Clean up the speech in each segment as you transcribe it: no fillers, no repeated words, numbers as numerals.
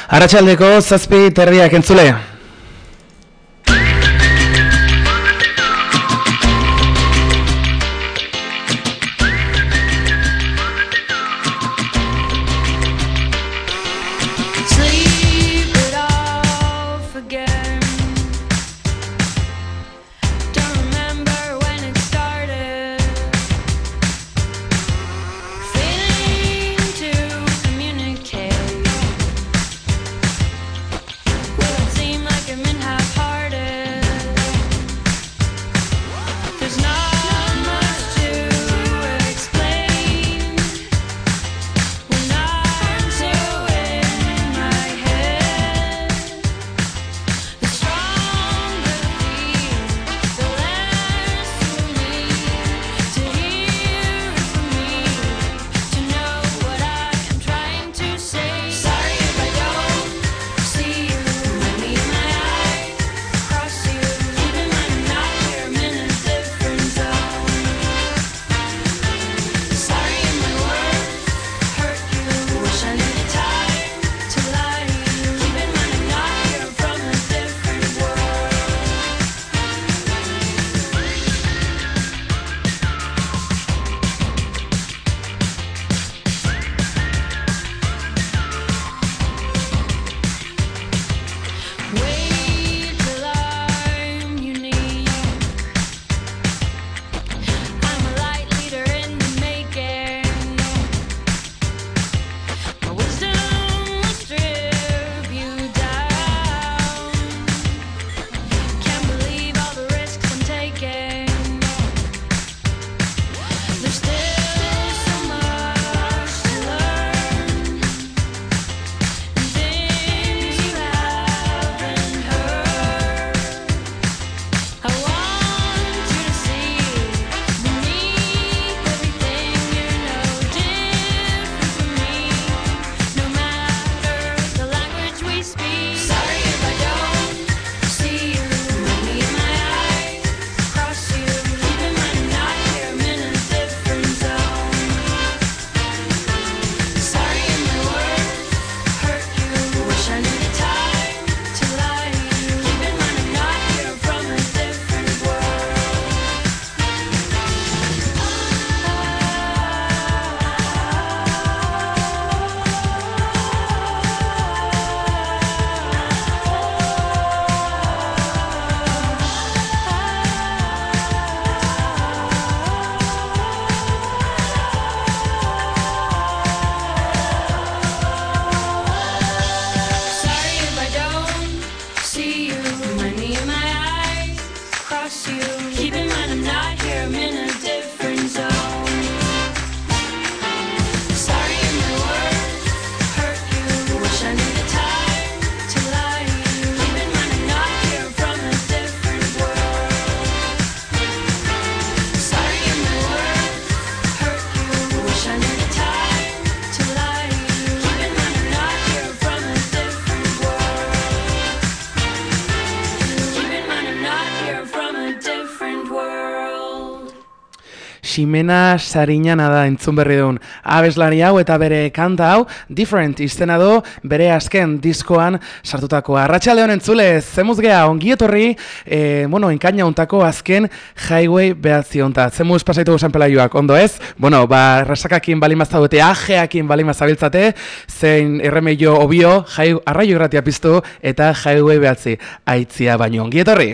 Arratsaldeko 7:30 entzule. Ximena Sariñana da entzun berri duen abeslari hau eta bere kanta hau Different izena du bere azken diskoan sartutako. Arratsaldeon entzule, zemuz geha ongi etorri, enkaina hontako azken Highway behatzi honta. Zemuz pasaitu guzen pelaioak, ondo ez? Rasakakin balimaztaute, ajeakin balimazabiltzate, zein erremeio obio, arraio gratia piztu eta Highway behatzi aitzia baino. Ongi etorri!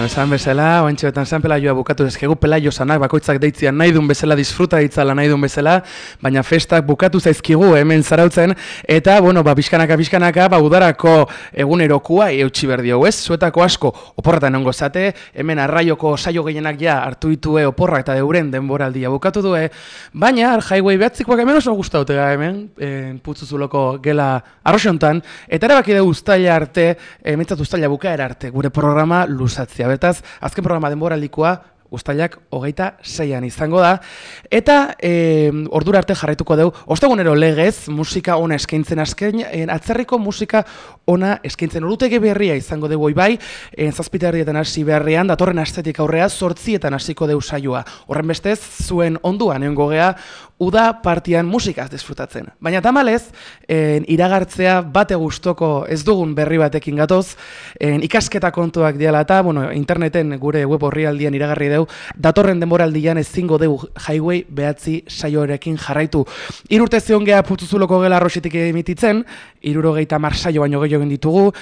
esan bezala, oantxeetan zan pelaioa bukatu ezkegu, pelaio zanak bakoitzak deitzian nahi duen bezala, disfruta ditzala nahi duen bezala, baina festak bukatu zaizkigu hemen zarautzen, eta, bueno, bizkanaka, udarako egunerokua eutxi berdio, ez? Zuetako asko, oporretan ongo zate, hemen arraioko saio gehienak ja hartu ditue oporrak eta deuren denboraldia bukatu due, baina Highway behatzikoak hemen oso gustautega hemen, Putzuzuloko gela arroxontan, eta erabaki dugu uztaila arte, mentzat uztaila bukaera arte, gure programa luzatzea. Betaz, azken programa denboraldikoa uztailak 26an izango da, eta ordura arte jarraituko dugu, ostegunero legez, musika ona eskaintzen atzerriko musika ona eskaintzen orutegi berria izango dugu bai, 7:00 hasi beharrean, datorren astetik aurrea 8:00 hasiko dugu saioa. Horren bestez, zuen onduan egongo gea, uda partian musikaz disfrutatzen. Baina tamalez, iragartzea bate gustoko ez dugun berri batekin gatoz, ikasketa kontuak diala eta, bueno, interneten gure web orrialdian iragarri dugu, datorren denboraldian ezingo dugu Highway behatzi saioarekin jarraitu. 3 urte zion geha Putzuzuloko gela arroxetik emititzen, 70 saio baino gehiago egin ditugu,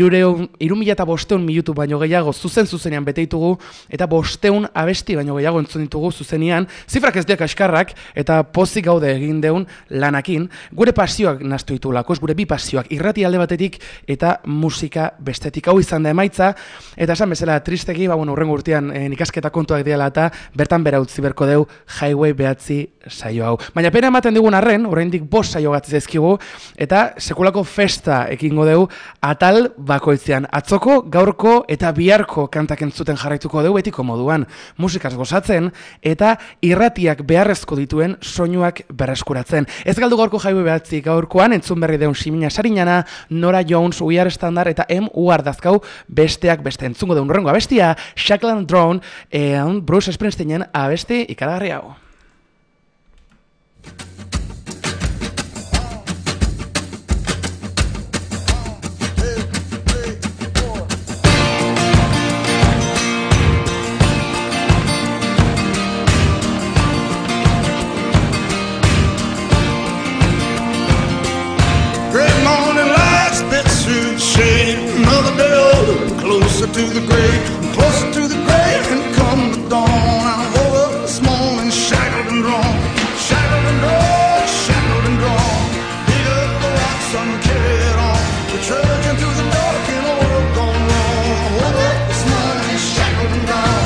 3.500 minutu baino gehiago zuzenean bete ditugu, eta 500 abesti baino gehiago entzun ditugu zuzenean, zifrak ez diak askarrak, eta pozik gaude egin deun lanakin, gure pasioak naztu ditulako, gure bi pasioak, irrati alde batetik eta musika bestetik. Hau izan da emaitza, eta esan bezala tristeki, urrengo urtean ikasketa kontuak diala eta bertan bera utzi berko deu Highway behatzi saio hau. Baina pena ematen digun arren, oraindik 5 saio gatzi zaizkigu, eta sekulako festa ekingo deu atal bakoitzean. Atzoko, gaurko eta biharko kantak entzuten jarraituko deu betiko moduan musikaz gozatzen, eta irratiak beharrezko dituen soinuak berreskuratzen. Ez galdu gaurko Highway behatzi gaurkoan, entzun berri deun Ximina Sariñana, Nora Jones, We Are Standard eta M.U. Ardazkau besteak beste. Entzungo deun urrengo abestia, Shackle & Drone, Bruce Springsteenen abesti ikaragarri hau. Another day older, closer to the grave, closer to the grave, and come the dawn. I woke up this morning shackled and drawn, shackled and drawn, shackled and drawn. Dig up the rocks and carry it on. We're trudging through the dark in a world gone wrong. I woke up this morning shackled and drawn.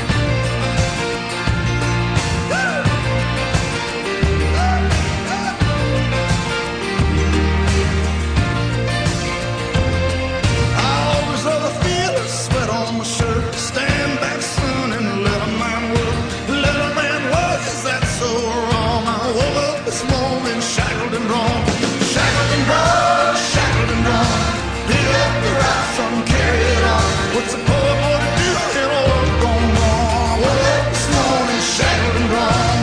Stand back, son, and let a man work. Let a man work, is that so wrong? I woke up this morning shackled and drawn, shackled and drawn, shackled and drawn. Pick up the rocks and carry it on. What's a poor boy to do in a world gone wrong? I woke up this morning shackled and drawn.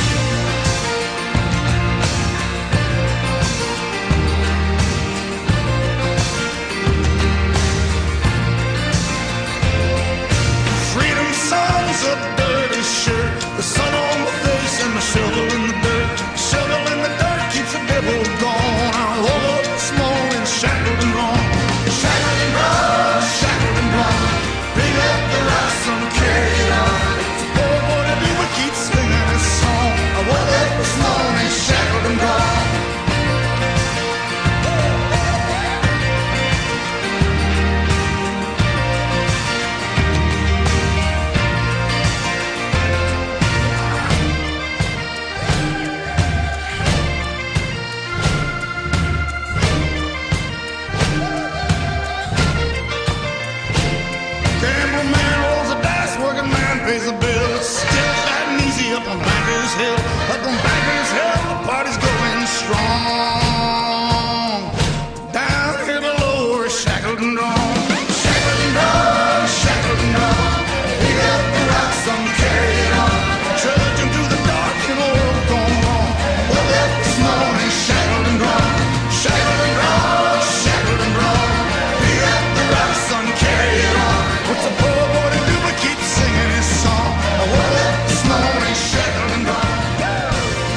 A dirty shirt, the sun on my face and the shovel in the dirt. Shovel in the dirt keeps the devil gone. I woke up this morning shackled and drawn, shackled and drawn, shackled and drawn. Pick up the rocks and carry it on. It's a poor boy to do but keep singing this song. I woke up this morning shackled and drawn. Pays the bill, still fat and easy up on Bankers Hill. Up on Bankers Hill, the party's going strong. Down here below, we're shackled and drawn, shackled and drawn, shackled and drawn. Pick up the rocks and carry it on. Trudging through the dark in a world gone wrong. Woke up this morning shackled and drawn, shackled and drawn, shackled and drawn. Pick up the rocks and carry it on. What's a poor boy to do but keep singing his song? I woke up this morning shackled and drawn.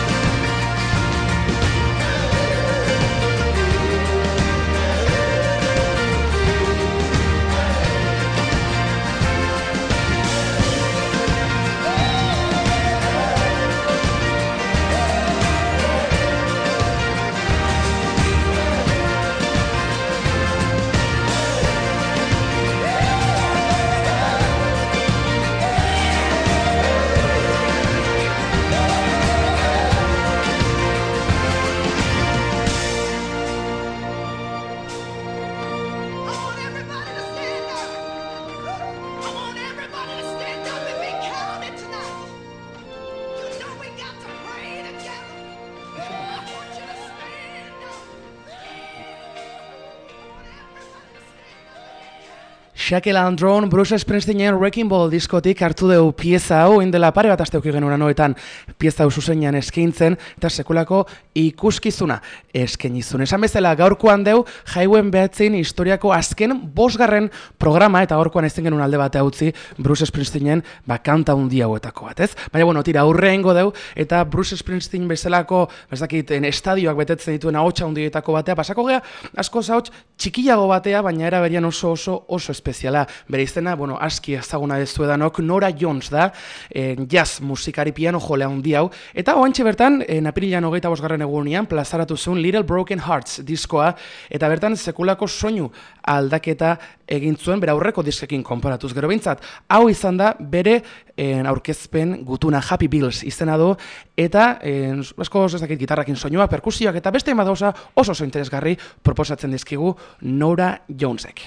Shackle and Drone, Bruce Springsteenen Wrecking Ball diskotik hartu dugu pieza hau, indela pare bat aste genuen noetan pieza hau zuzenean eskaintzen, eta sekulako ikuskizuna eskainizun. Esan bezala gaurkoan deu, jauen behatzen historiako azken 5. programa, eta gaurkoan ezten genuen alde bate utzi Bruce Springsteenen kanta hundi hauetako bat, ez? Baina, bueno, tira, aurreengo deu, eta Bruce Springsteen bezalako, bezakiten, estadioak betetzen dituen ahotsa hundietako batea, pasako gea, asko zauts, txikiago batea, baina era berian oso espeziala. Bere izena, bueno, aski ezaguna dezuedanok, Nora Jones da, jazz musikari piano jolea hundi hau, eta oantxe bertan, apirilean 25. egunean, plazaratu zuen Little Broken Hearts diskoa, eta bertan sekulako soinu aldaketa egin zuen, bere aurreko diskekin konparatuz. Gero behintzat, hau izan da bere aurkezpen gutuna Happy Bills izena du, eta asko ezakit gitarrakin soinua, perkusioak, eta beste emadosa oso interesgarri proposatzen dizkigu Nora Jonesek.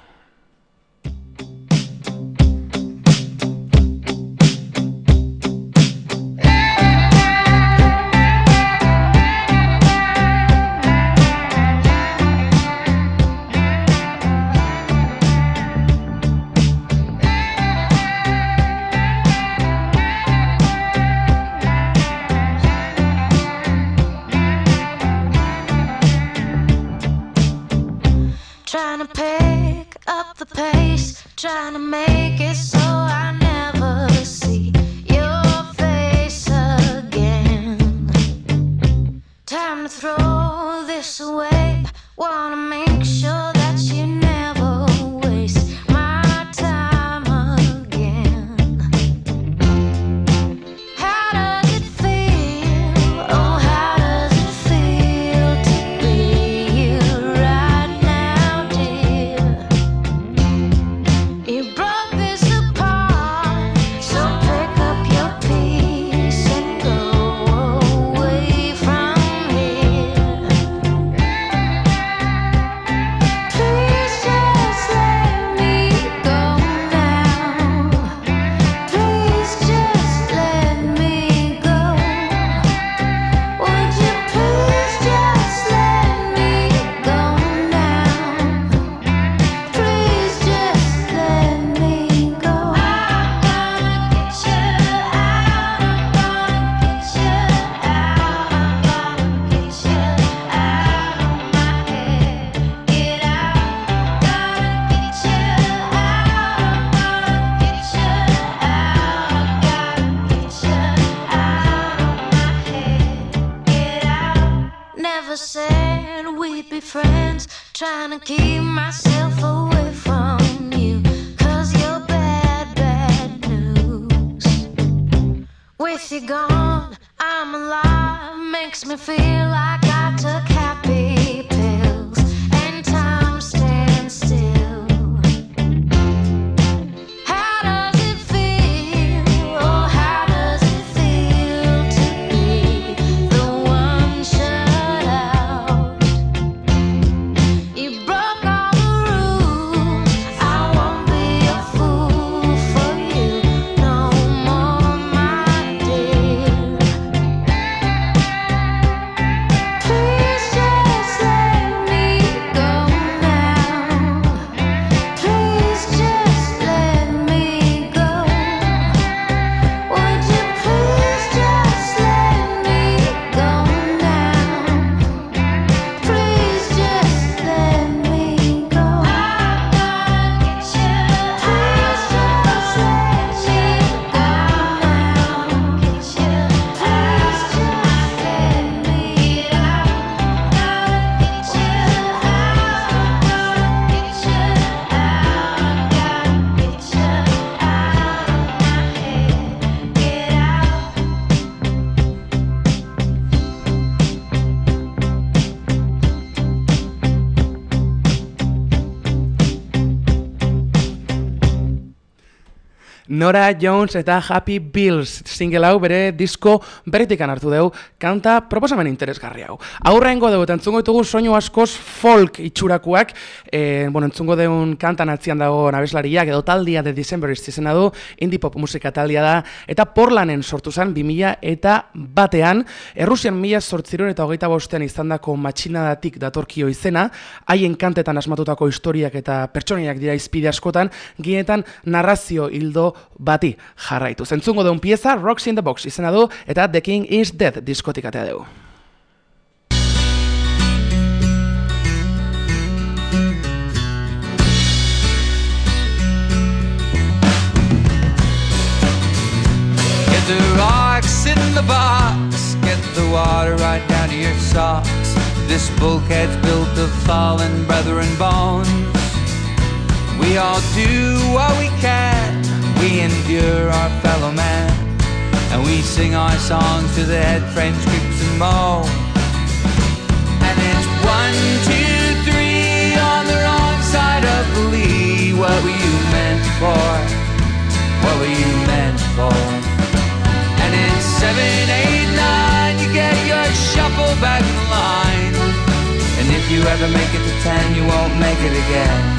Trying to make it so I never see your face again. Time to throw this away. Wanna make sure that you never waste my time again. How does it feel? Oh, how does it feel to be you right now, dear? You broke this apart, so pick up your piece and go away from here. Please just let me go now. Please just let me go. Would you please just let me go now? Please just let me go. I'm gonna get you out. I'm gonna get you out. I'm gonna get you out of my head. Get out. Gonna get you out. I'm gonna get you out. Gotta get you out of my head. Get out. Never said we'd be friends. Trying to keep myself away from you, 'cause you're bad news. With you gone, I'm alive. Makes me feel like I took happy pills and time stands still. How does it feel? Oh, how does it feel to be the one shut out? You broke all the rules. I won't be a fool for you no more, my dear. Nora Jones eta Happy Bills single hau bere disko berritikan hartu dugu, kanta proposamen interesgarri hau. Aurrengo dugu, eta entzungo ditugu soinu askoz folk itxurakuak, entzungo dugun kantan atzian dago abeslariak edo taldia The Decemberists izena du, indie pop musika taldia da, eta Portlanen sortu zen 2001, Errusian 1825 izandako matxinadatik datorkio izena, haien kantetan asmatutako historiak eta pertsonaiak dira izpide askotan, gienetan narrazio hildo bati jarraitu. Entzungo duen pieza, Rocks in the Box izena du, eta The King is Dead diskotik atea dugu. Get the rocks in the box, get the water right down to your socks. This bulkhead's built of fallen brethren bones. We all do what we can, we endure our fellow man, and we sing our songs to the head French creaks and moan. And it's 1, 2, 3 on the wrong side of the lee. What were you meant for? What were you meant for? And it's 7, 8, 9, you get your shuffle back in the line. And if you ever make it to 10, you won't make it again.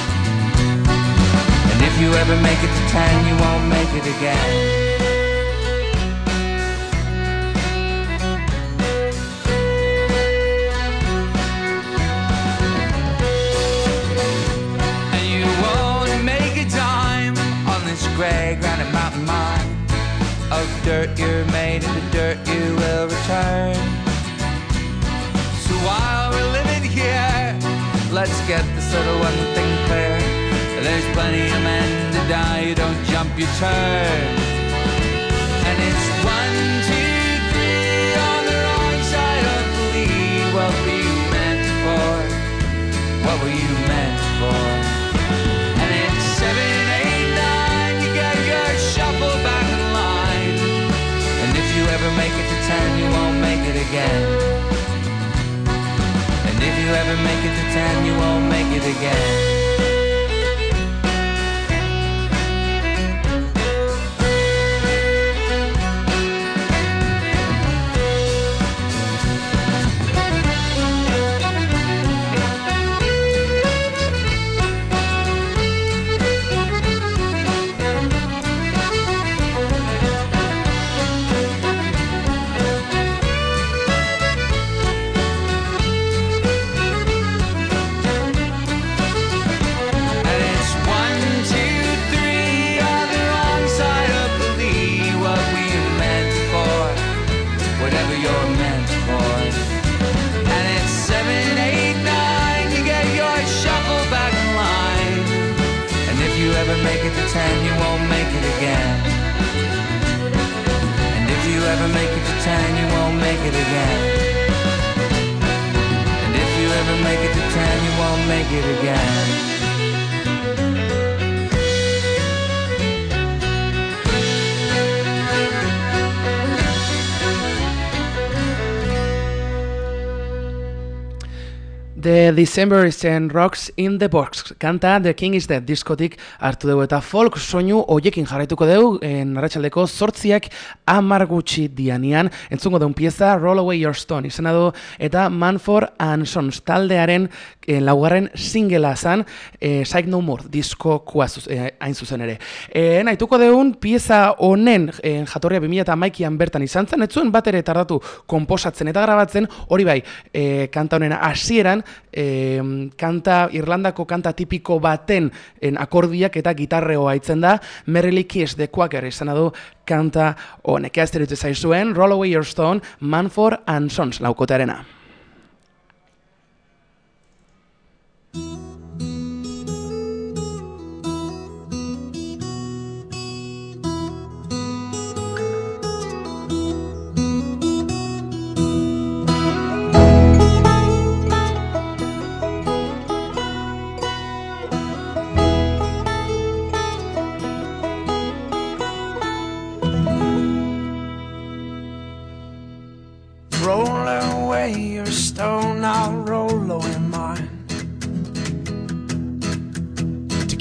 And if you ever make it to 10, you won't make it again. And you won't make a dime on this gray granite mountain mine. Of dirt you're made, and the dirt you will return. So while we're living here, let's get this little one thing clear. There's plenty of men to die, you don't jump, you turn. And it's 1, 2, 3 on the wrong side of the lead. What were you meant for? What were you meant for? And it's 7, 8, 9, you get your shuffle back in line. And if you ever make it to 10, you won't make it again. And if you ever make it to 10, you won't make it again. The Decemberists and Rocks in the Box kanta The King is Dead diskotik hartu dugu eta folk soinu hoiekin jarraituko dugu arratsaldeko 8:10 gutxi dianian. Entzungo dugun pieza Roll Away Your Stone izena du eta Manford and Sons taldearen laugarren singlea zan Psych No More diskokoa hain zuzen ere. Nahituko dugun pieza honen jatorria 2011an bertan izan zen, ez zuen bat ere tardatu konposatzen eta grabatzen, hori bai, kanta honen hasieran Irlandako kanta tipiko baten akordiak eta gitarreoa aitzen da, Merrily Kiss the Quaker izena du kanta honek. Ez deritu zaizuen, Roll Away Your Stone, Manford and Sons laukotearena. Roll away your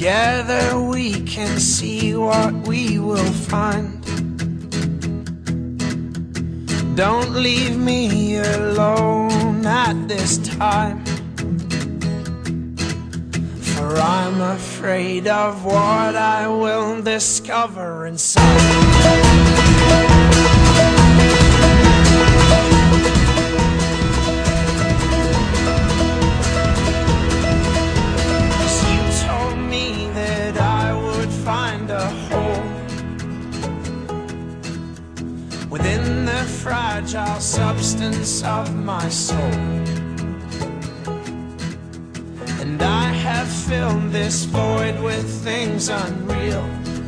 Together we can see what we will find. Don't leave me alone at this time, for I'm afraid of what I will discover inside. Within the fragile substance of my soul, and I have filled this void with things unreal,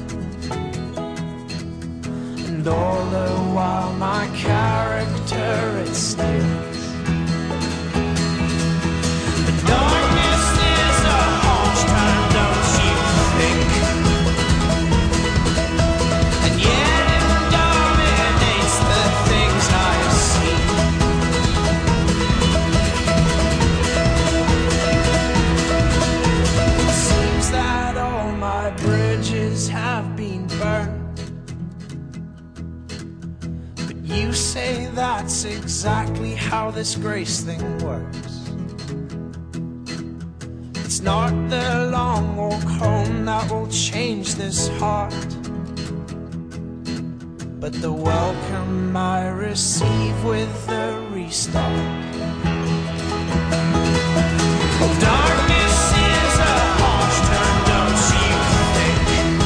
and all the while my character it steals. But darkness is a harsh term, don't you think? And yet have been burned, but you say that's exactly how this grace thing works. It's not the long walk home that will change this heart, but the welcome I receive with the restart. Darkness is a harsh term, don't you think?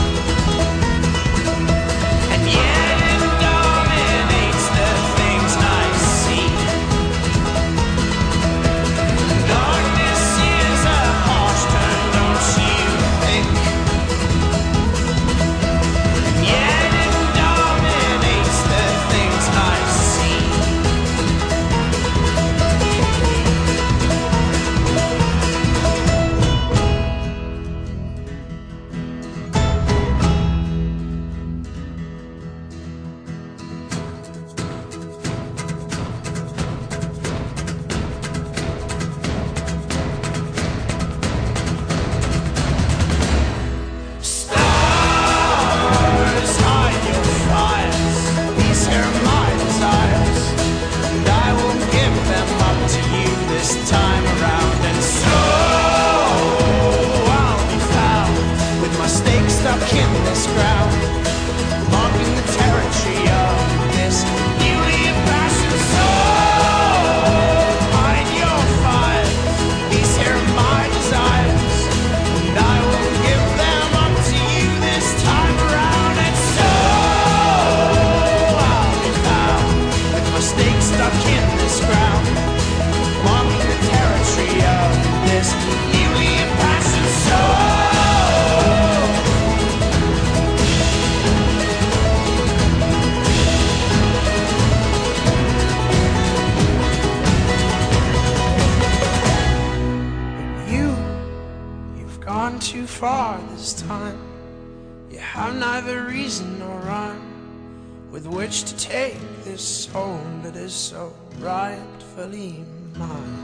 Too far this time. You have neither reason nor rhyme with which to take this soul that is so rightfully mine.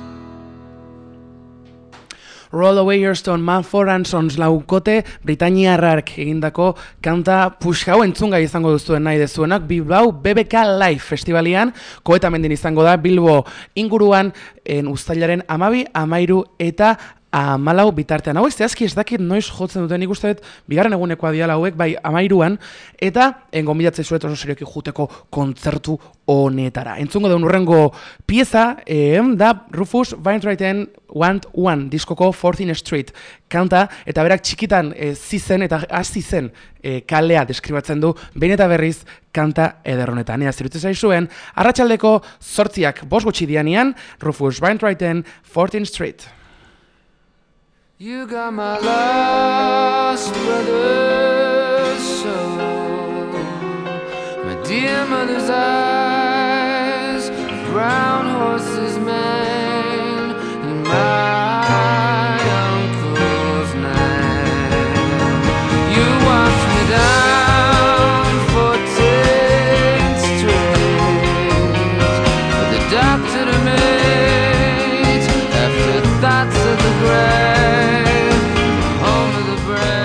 Roll Away Your Stone, Mumford & Sons laukote Britainiarrak egindako kanta puskau entzungai izango duzuen nahi dezuenak Bilbao BBK Live Festivalian koetamendin izango da Bilbo inguruan uztailaren 12, 13 eta 14 bitartean. Hau zehazki ez dakit noiz jotzen duten, nik uste dut bigarren egunekoa diala hauek, bai 13an, eta gonbidatzei zuet oso serioki juteko kontzertu honetara. Entzungo daun urrengo pieza da Rufus Wainwrighten Want One diskoko 14th Street kanta, eta berak txikitan zizen eta hasi zen kalea deskribatzen du behin eta berriz kanta ederronetan. Ea zirutzen zaizuen, arratsaldeko 8:05 gutxi dianean, Rufus Wainwrighten 14th Street. You got my lost brother's soul, my dear mother's eyes, a brown horse's mane, and my uncle's name. You walked me down 14th Street with the doctor to meet after thoughts of the grave. Home of the brave.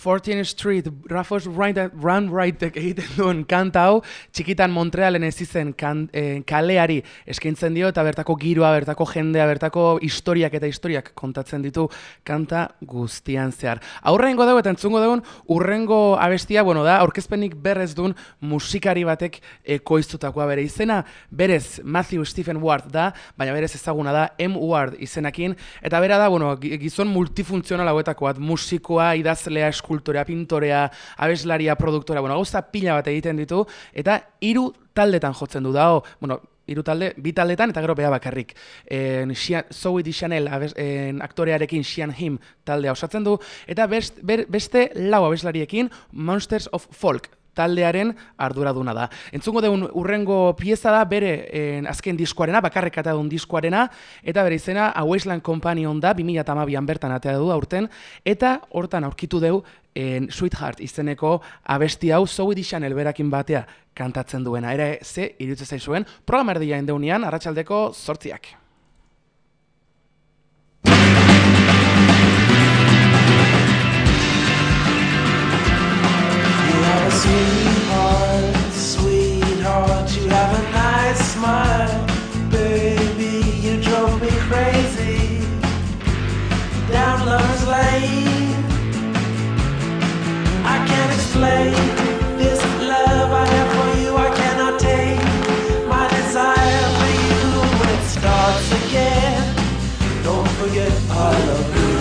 14th Street, Rufus Run Rightek egiten duen kanta hau, txikitan Montrealen ez izen kaleari eskaintzen dio, eta bertako giroa, bertako jendea, bertako historiak eta historiak kontatzen ditu kanta guztian zehar. Aurrengo dugu eta entzungo dugun urrengo abestia, da, aurkezpenik berrez duen musikari batek ekoiztutakoa bere izena, berez Matthew Stephen Ward da, baina berez ezaguna da M. Ward izenakin, eta bera da, gizon multifuntzional hauetako bat, musikoa, idazlea, eskultorea, pintorea, abeslaria, produktorea, gauza pila bat egiten ditu, eta 3 taldetan jotzen du da, 3 talde, 2 taldetan eta gero bea bakarrik. Zoe Deschanel aktorearekin Sean Him taldea osatzen du, eta beste 4 abeslariekin Monsters of Folk taldearen arduraduna da. Entzungo deun urrengo pieza da bere azken diskoarena, bakarrik atea duen diskoarena, eta bere izena A Wasteland Companion da, 2012an bertan atea du aurten, eta hortan aurkitu deu Sweetheart izeneko abesti hau Zoe Deschanel berakin batea kantatzen duena. Ere ze iruditzen zaizuen, programa erdia endeunean, arratsaldeko 8:00. Sweetheart, sweetheart, you have a nice smile. Baby, you drove me crazy down Lover's Lane. I can't explain this love I have for you. I cannot take my desire for you. When it starts again, don't forget I love you.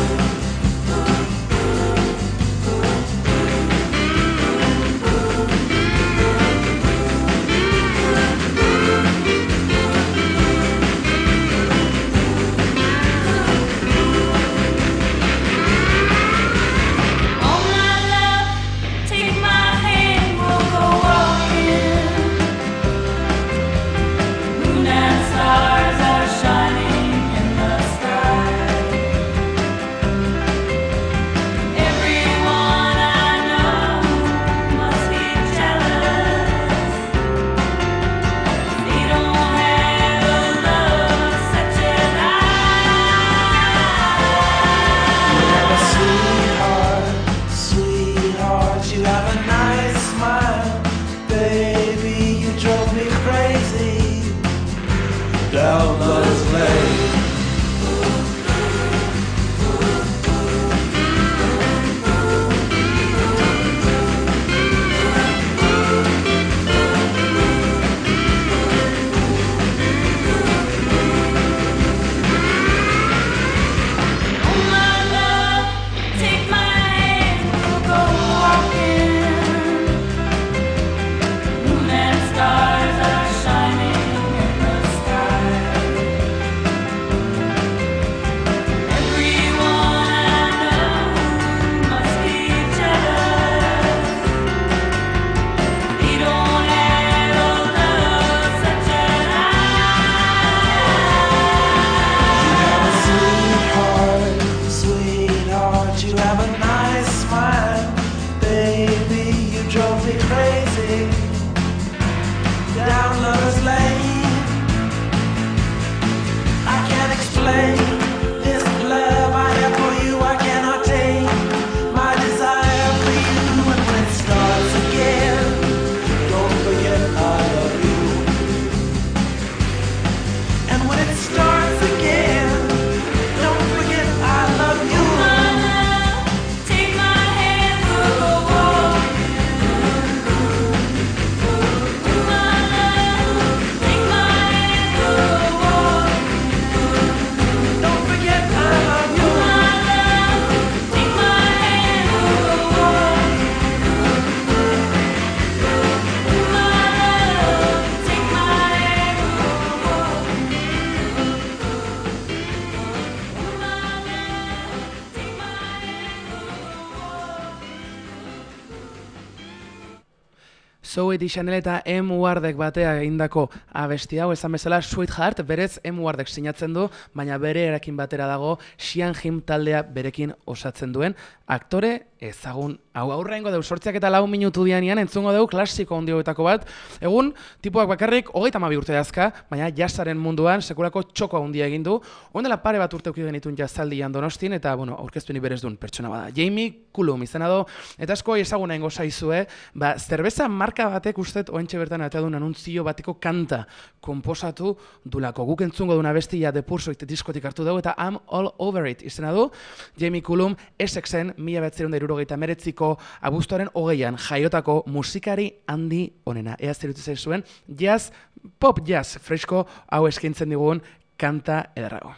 Zoe Deschanel eta M. Wardek batea egindako abesti hau, esan bezala Sweetheart, berez M. Wardek sinatzen du, baina bere erakin batera dago Xian Jim taldea berekin osatzen duen aktore ezagun. Hau aurrengo deu 8 minutu dianean entzungo deu klasiko handioetako bat. Egun, tipuak bakarrik 32 urte dazka, baina jazzaren munduan sekulako txoko handia egin du. Ondela pare bat urte uki genitun jazzaldian Donostin, eta aurkezpeni berez duen pertsona bada. Jamie Cullum izena do, eta asko ezaguna ingo zaizue, zerbeza marka batek ustet oentxe bertan eta duen anuntzio bateko kanta komposatu dulako. Guk entzungo duna bestia de Pursuit diskotik hartu dugu, eta I'm All Over It izena du. Jamie Cullum Essexen 1979ko abuztuaren 20an jaiotako musikari handi onena. Ea zerutu zaizuen, pop jazz fresko hau eskaintzen digun kanta edarrago.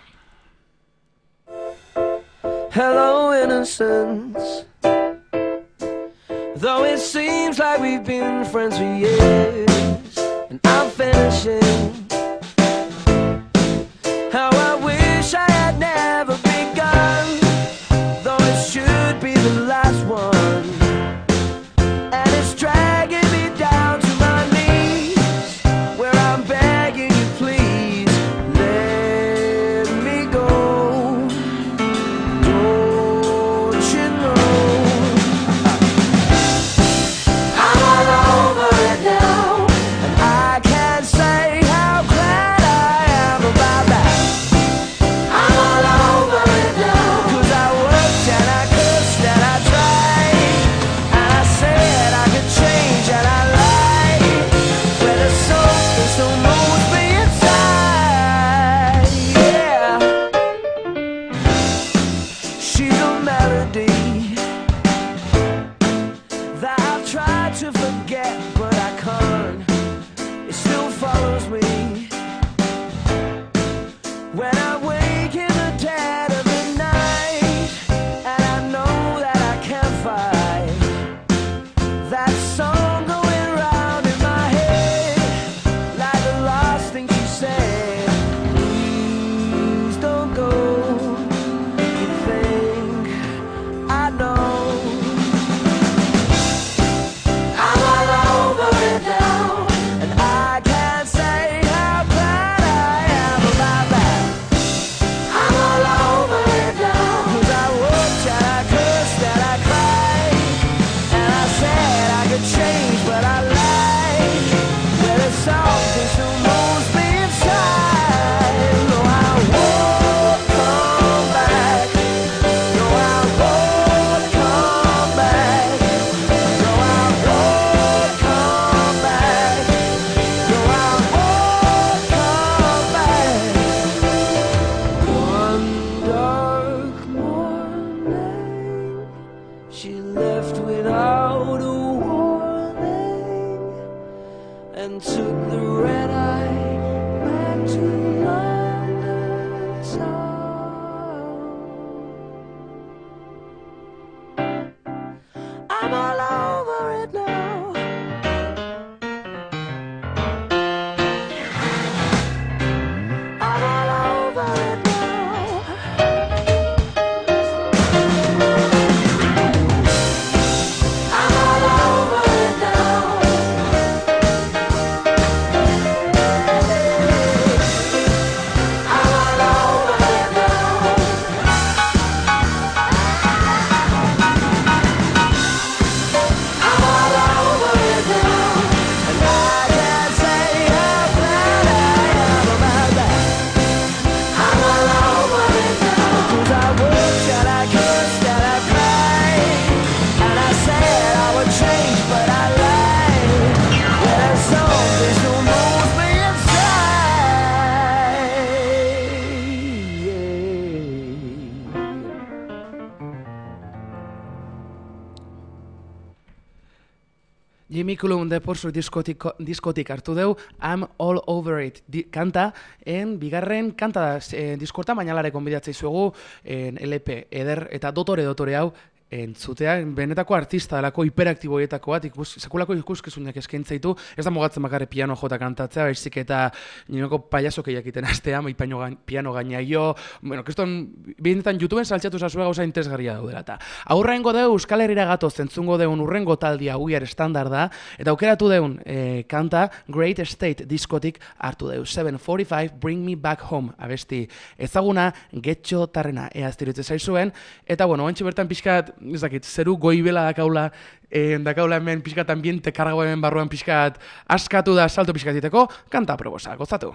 Hello, innocence. Though it seems like we've been friends for years, and I'm finishing. How I wish I had never begun, though it should be the last one. And it's dragging me down to my knees, where I'm begging you, please let me go. Don't you know I'm all over it now, and I can't say how glad I am about that. I'm all over it now, 'cause I worked and I cursed and I tried, and I said I could change and I lied, but there's something so moves me inside. Yeah, she's a melody that I've tried to forget, but I can't. It still follows me when I wake in the dead of the night, and I know that I can't fight that song going round in my head, like the last thing she said. Please don't go. You think I know I'm all over it now, and I can't say how glad I am about that. I'm all over it now, 'cause I worked and I cursed and I cried, and I said I could change, but I lied. Well, there's something still moves me inside. No, I won't come back. No, I won't come back. No, I won't come back. No, I won't come back. One dark morning, she left without a warning, and took the red eye back to London town. I'm all over it now. I'm all over it now. I'm all over it now. I'm all over it now. I'm all over it now, and I can't say how glad I am about that. I'm all over it now, 'cause I worked and I cursed and I cried, and I said I would change, but I lied. Well, there's something still moves me inside. Jamie Cullum de Pursuit diskotik hartu deu I'm All Over It kanta, bigarren kanta da diskorta, baina lare konbidatzei zuegu LP eder eta dotore hau entzutea, benetako artista delako hiperaktiboietako bat, sekulako ikuskizunak eskaintzen ditu, ez da mugatzen bakarrik piano jota kantatzea, baizik eta ninoko paiasokeiak iten astea, piano gainaio, bueno, kriston, bidenetan YouTubeen saltxatu zazua gauza interesgarria daudela. Eta aurrengo deu Euskal Herrira gatoz entzungo deun urrengo taldia We Are Standard da, eta aukeratu deun kanta Great Estate diskotik hartu deu 745 Bring Me Back Home, abesti ezaguna getxo tarrena eaztirutze zaizuen, eta bueno, oantxe bertan pixkat, ez dakit, zeru goibela dakaula hemen pixkat ambiente karrago hemen barruan pixkat askatu da salto pixkatiteko, kanta probosa, gozatu.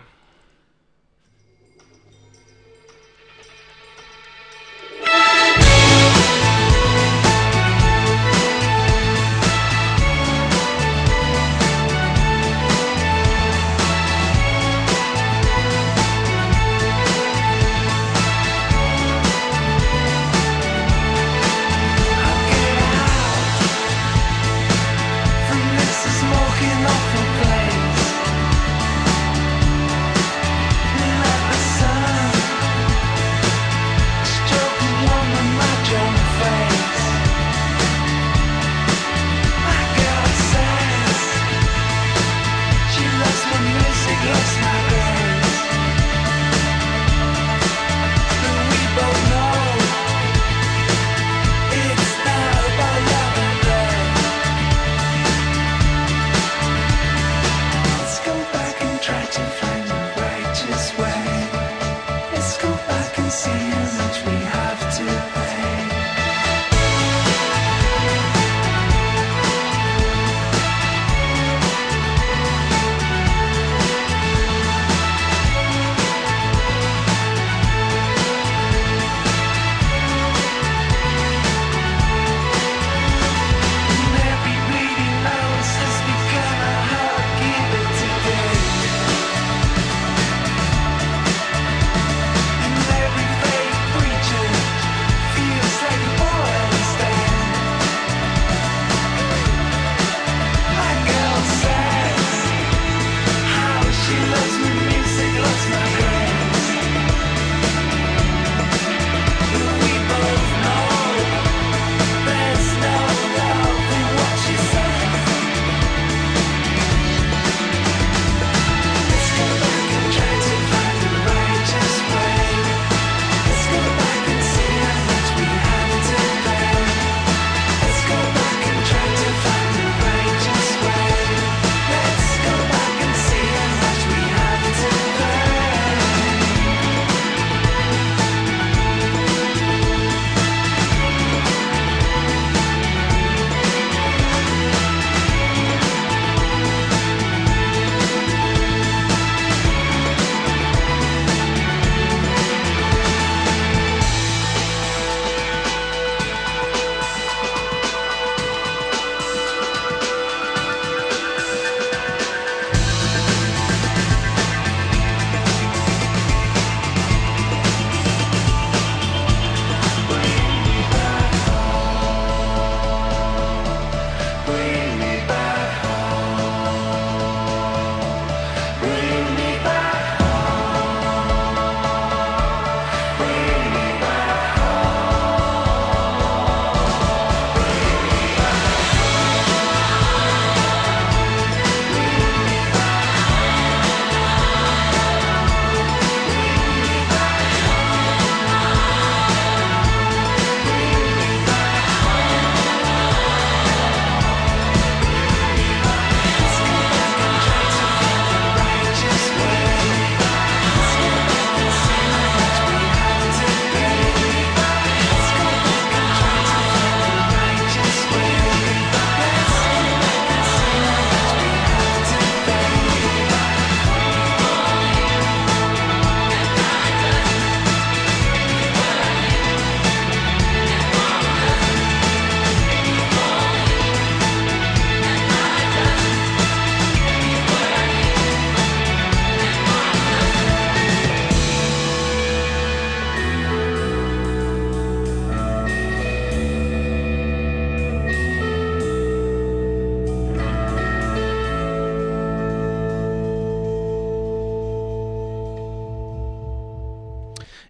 Smoking off a place.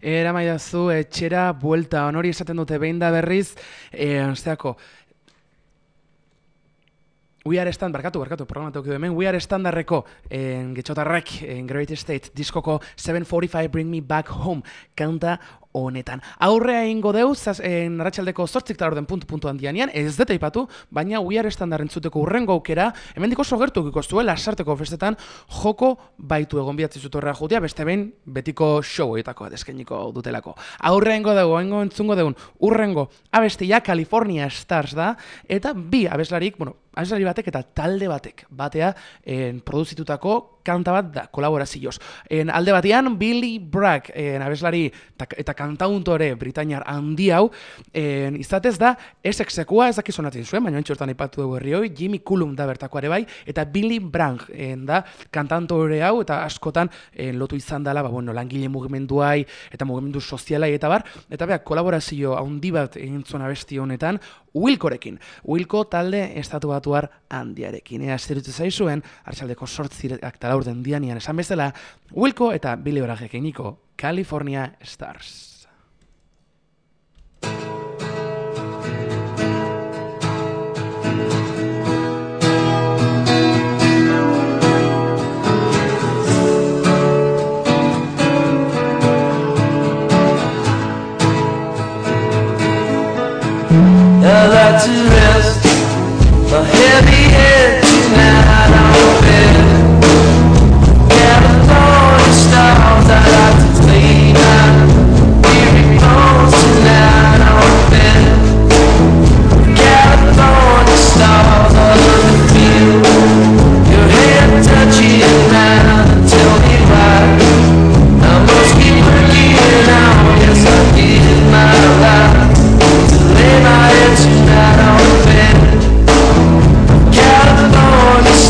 Eramaidazu etxera buelta, hori esaten dute behin da berriz, zeako, We Are Stand, barkatu, programa teukidu hemen, We Are Standarreko getxotarrak, Great Estate, diskoko 745 Bring Me Back Home, kanta honetan. Aurrea egingo deu, arratsaldeko 8 puntu handianean, ez dut aipatu, baina We Are Standard entzuteko urrengo aukera, hemendik oso gertu ikostue, lasarteko festetan, joko baitu egon bihatzi zutorra jutea, beste behin betiko show-etako eskainiko dutelako. Aurrea egingo dugu, entzungo dugun, urrengo abestia California Stars da, eta bi abeslarik, abeslari batek eta talde batea produzitutako kanta bat da, kolaborazioz. Alde batean, Billy Bragg, abeslari eta kantauntore britainiar handi hau, izatez da, Essexekoa, ez daki sonatzen zuen, baina entxortan aipatu dugu herrioi, Jimmy Cullum da bertakoare bai, eta Billy Bragg da kantantore hau, eta askotan lotu izan dela, langile mugimenduai, eta mugimendu sozialai, eta bar, eta beha, kolaborazio handi bat egin zuen abesti honetan, Wilcorekin. Wilco talde estatu batuar handiarekin. Ea zerutze zaizuen, arratsaldeko 8 laurden dianian esan bezala, Wilco eta Billy Bragg eginiko California Stars. I'd like to rest my heavy head tonight on bed. California stars, I'd like to play my weary bones tonight on bed. California stars, I love to feel your hand touching mine and tell me why I must keep working on. Yes, I give my life to lay my head tonight on bed. California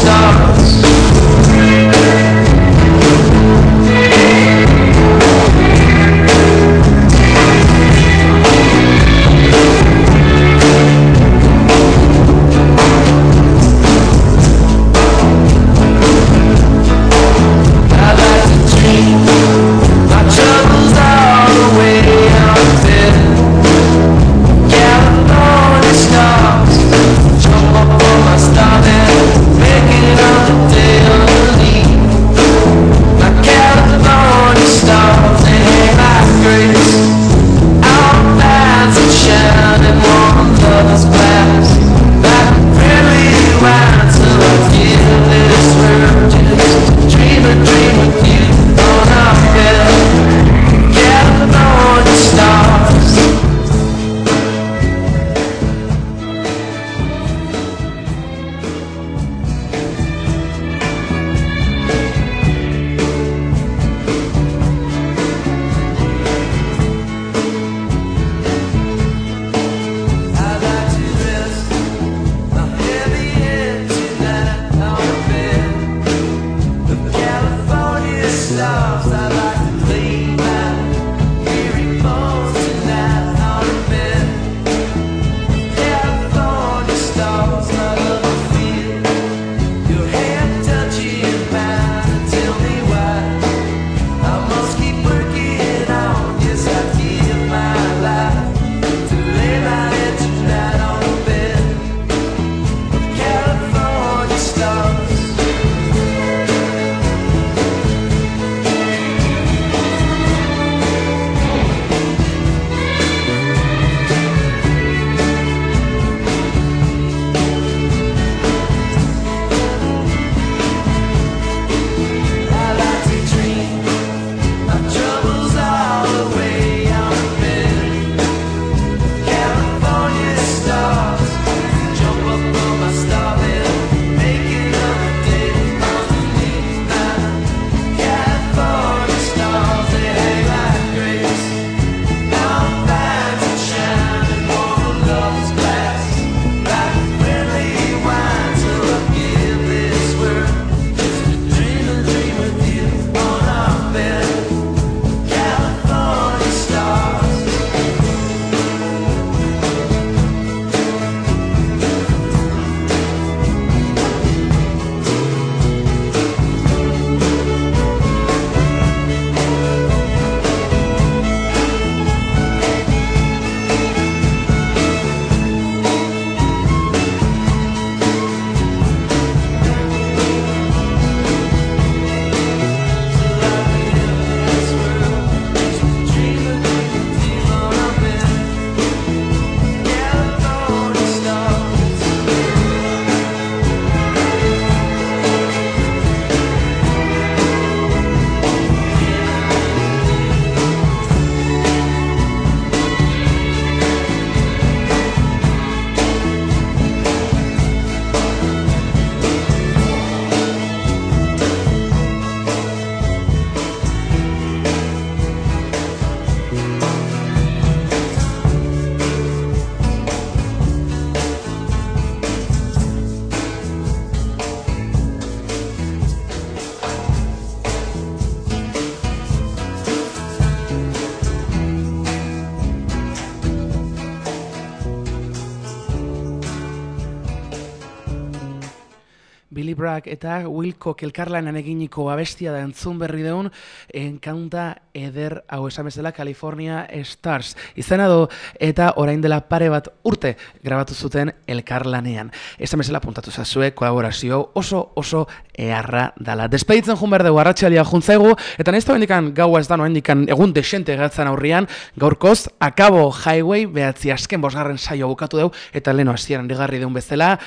Billy Bragg eta Wilco elkarlanan eginiko abestia da entzun berri deun, kanta eder hau esan bezala California Stars. Izena du eta orain dela pare bat urte grabatu zuten elkarlanean. Esan bezala puntatu zazue, kolaborazio oso eharra dala. Despeditzen jun behar dugu, arratsaldia juntzaigu, eta nahiz hendikan gaua ez da hendikan egun desente gatzen aurrian, gaurkoz, akabo highway, behatzi asken bosgarren saio bukatu dugu, eta leno hasieran digarri deun bezala,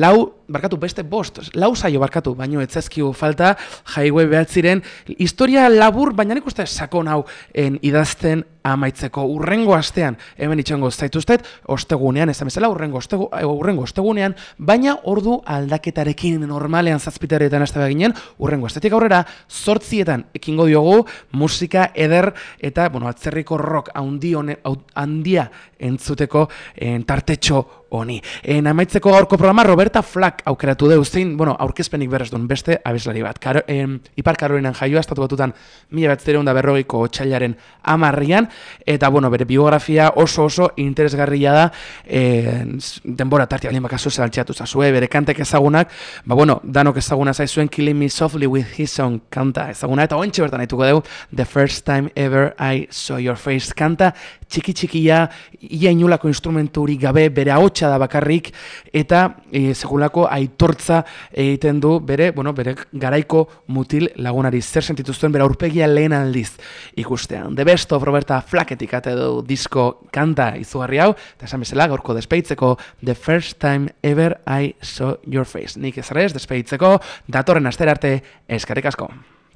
lau saio barkatu, baino etzezkiu falta, highway behatziren, historia labur, baina nik uste sakon hau idazten amaitzeko urrengo astean, hemen itxango zaituztet, ostegunean, ez bezala, urrengo ostegunean, baina ordu aldaketarekin normalean zazpitaretan aste ginen, urrengo astetik aurrera, 8 ekingo diogu musika eder eta, atzerriko rock handia entzuteko tartetxo honi. Amaitzeko gaurko programa Roberta Flack aukeratu deu zein, aurkezpenik berrez duen beste abeslari bat. Ipar Karolinan jaioa, Estatu Batutan 1940ko otsailaren 10 eta bere biografia oso interesgarria da, denbora tartia balin bakazu zaltxeatu zazue, bere kantek ezagunak, danok ezaguna zaizuen Killing Me Softly with His Song kanta ezaguna, eta oentxe bertan haituko dugu The First Time Ever I Saw Your Face kanta, txikia, ia inolako instrumenturik gabe, bere ahotsa da bakarrik, eta segulako aitortza egiten du bere garaiko mutil lagunari, zer sentituzuen bere aurpegia lehen aldiz ikustean. The Best of Roberta Flacketik ate du disko kanta izugarri hau, eta esan bezala gaurko despeitzeko The First Time Ever I Saw Your Face. Nik ezarez, despeitzeko, datorren astera arte, eskerrik asko.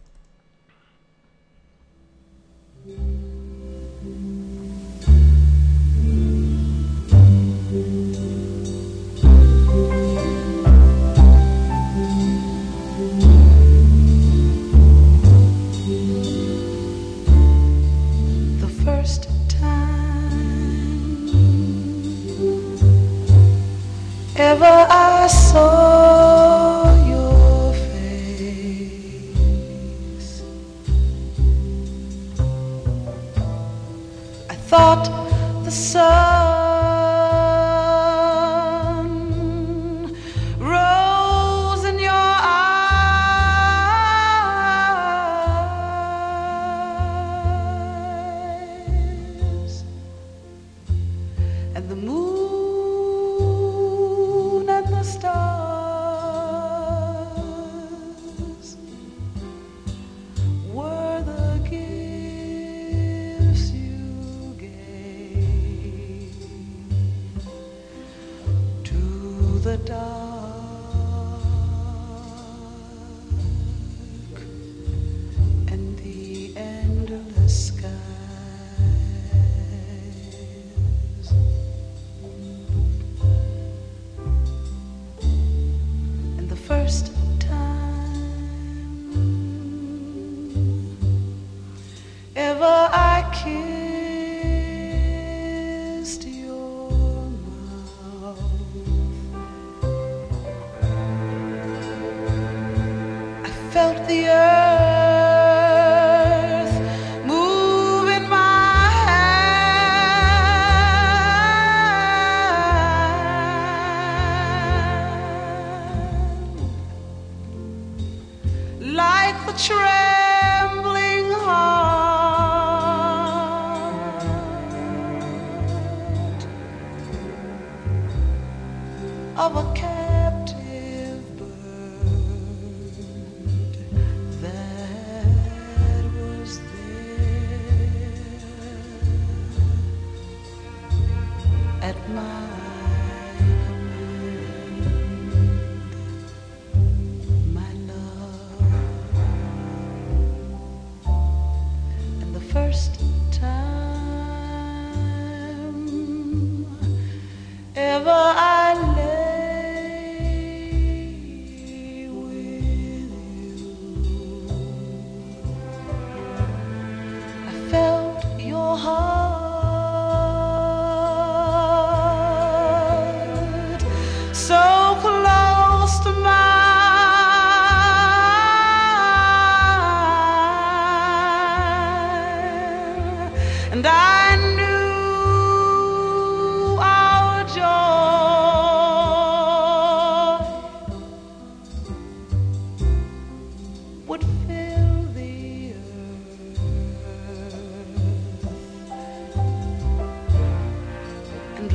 First time ever I saw your face, I thought the sun rose in your eyes, and the moon and the stars were the gifts you gave to the dark and the endless skies. First time ever I kissed your mouth, I felt the earth move in my hand, like the trembling heart of a captive bird that was there at my first time ever I lay with you, I felt your heart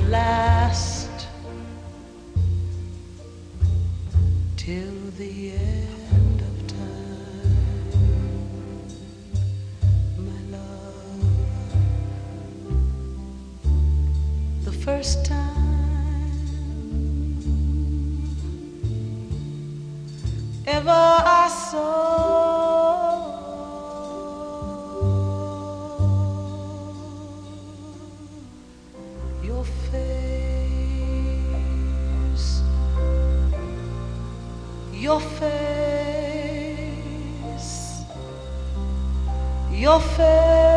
last till the end of time, my love. The first time ever I saw your face, your face, your face.